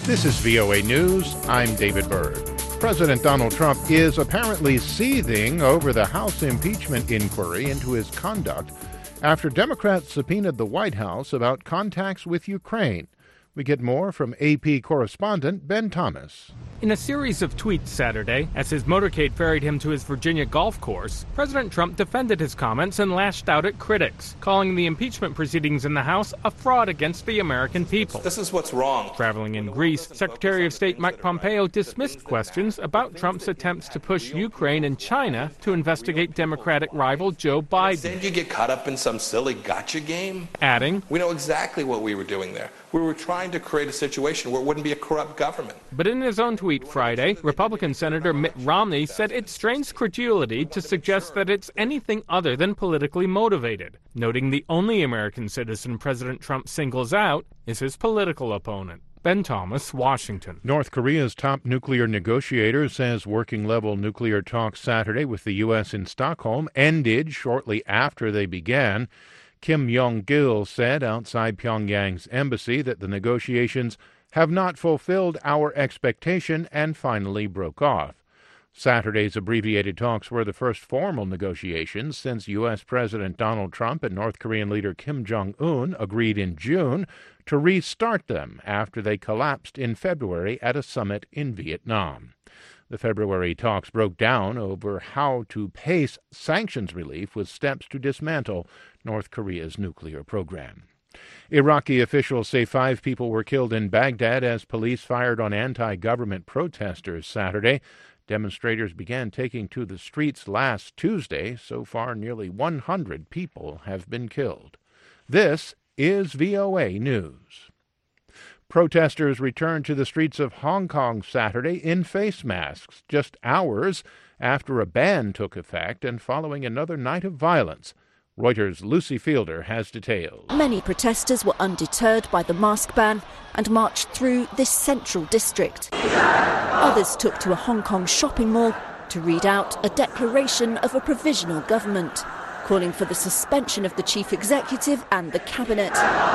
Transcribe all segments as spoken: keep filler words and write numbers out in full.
This is V O A News. I'm David Byrd. President Donald Trump is apparently seething over the House impeachment inquiry into his conduct after Democrats subpoenaed the White House about contacts with Ukraine. We get more from A P correspondent Ben Thomas. In a series of tweets Saturday, as his motorcade ferried him to his Virginia golf course, President Trump defended his comments and lashed out at critics, calling the impeachment proceedings in the House a fraud against the American people. This is what's wrong. Traveling in Greece, Secretary of State Mike Pompeo dismissed questions about Trump's attempts to push Ukraine and China to investigate Democratic rival Joe Biden. Did you get caught up in some silly gotcha game? Adding, we know exactly what we were doing there. We were trying to create a situation where it wouldn't be a corrupt government. But in his own tweet Friday, Republican Senator Mitt Romney said it strains credulity to suggest that it's anything other than politically motivated, noting the only American citizen President Trump singles out is his political opponent. Ben Thomas, Washington. North Korea's top nuclear negotiator says working-level nuclear talks Saturday with the U S in Stockholm ended shortly after they began. Kim Yong-gil said outside Pyongyang's embassy that the negotiations have not fulfilled our expectation and finally broke off. Saturday's abbreviated talks were the first formal negotiations since U S. President Donald Trump and North Korean leader Kim Jong-un agreed in June to restart them after they collapsed in February at a summit in Vietnam. The February talks broke down over how to pace sanctions relief with steps to dismantle North Korea's nuclear program. Iraqi officials say five people were killed in Baghdad as police fired on anti-government protesters Saturday. Demonstrators began taking to the streets last Tuesday. So far, nearly one hundred people have been killed. This is V O A News. Protesters returned to the streets of Hong Kong Saturday in face masks, just hours after a ban took effect and following another night of violence. Reuters' Lucy Fielder has details. Many protesters were undeterred by the mask ban and marched through this central district. Others took to a Hong Kong shopping mall to read out a declaration of a provisional government, calling for the suspension of the chief executive and the cabinet.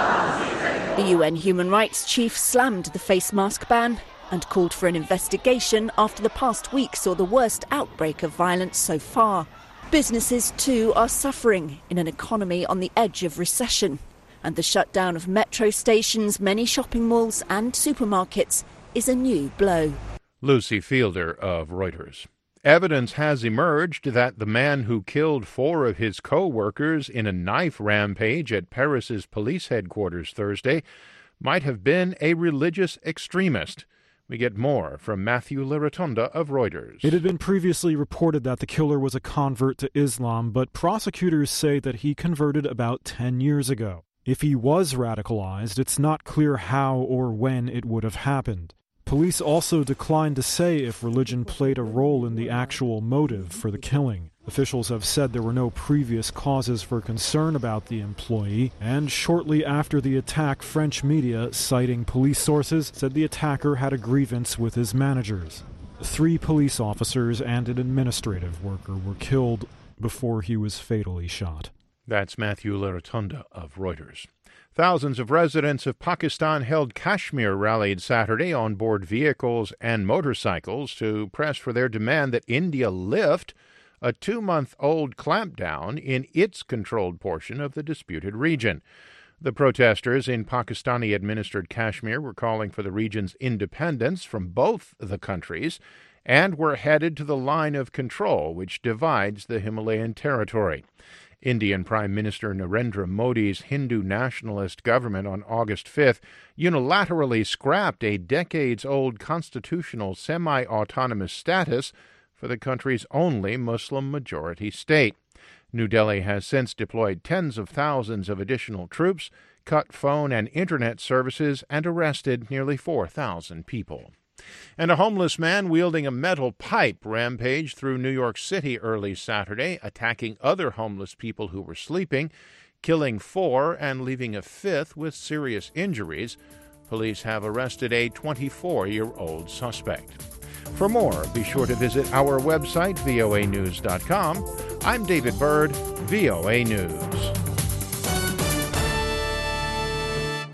The U N Human Rights Chief slammed the face mask ban and called for an investigation after the past week saw the worst outbreak of violence so far. Businesses, too, are suffering in an economy on the edge of recession. And the shutdown of metro stations, many shopping malls and supermarkets is a new blow. Lucy Fielder of Reuters. Evidence has emerged that the man who killed four of his co-workers in a knife rampage at Paris's police headquarters Thursday might have been a religious extremist. We get more from Matthew Larotonda of Reuters. It had been previously reported that the killer was a convert to Islam, but prosecutors say that he converted about ten years ago. If he was radicalized, it's not clear how or when it would have happened. Police also declined to say if religion played a role in the actual motive for the killing. Officials have said there were no previous causes for concern about the employee, and shortly after the attack, French media, citing police sources, said the attacker had a grievance with his managers. Three police officers and an administrative worker were killed before he was fatally shot. That's Matthew Larotonda of Reuters. Thousands of residents of Pakistan-held Kashmir rallied Saturday on board vehicles and motorcycles to press for their demand that India lift a two-month-old clampdown in its controlled portion of the disputed region. The protesters in Pakistani-administered Kashmir were calling for the region's independence from both the countries and were headed to the line of control which divides the Himalayan territory. Indian Prime Minister Narendra Modi's Hindu nationalist government on August fifth unilaterally scrapped a decades-old constitutional semi-autonomous status for the country's only Muslim-majority state. New Delhi has since deployed tens of thousands of additional troops, cut phone and internet services, and arrested nearly four thousand people. And a homeless man wielding a metal pipe rampaged through New York City early Saturday, attacking other homeless people who were sleeping, killing four and leaving a fifth with serious injuries. Police have arrested a twenty-four-year-old suspect. For more, be sure to visit our website, V O A news dot com. I'm David Byrd, V O A News.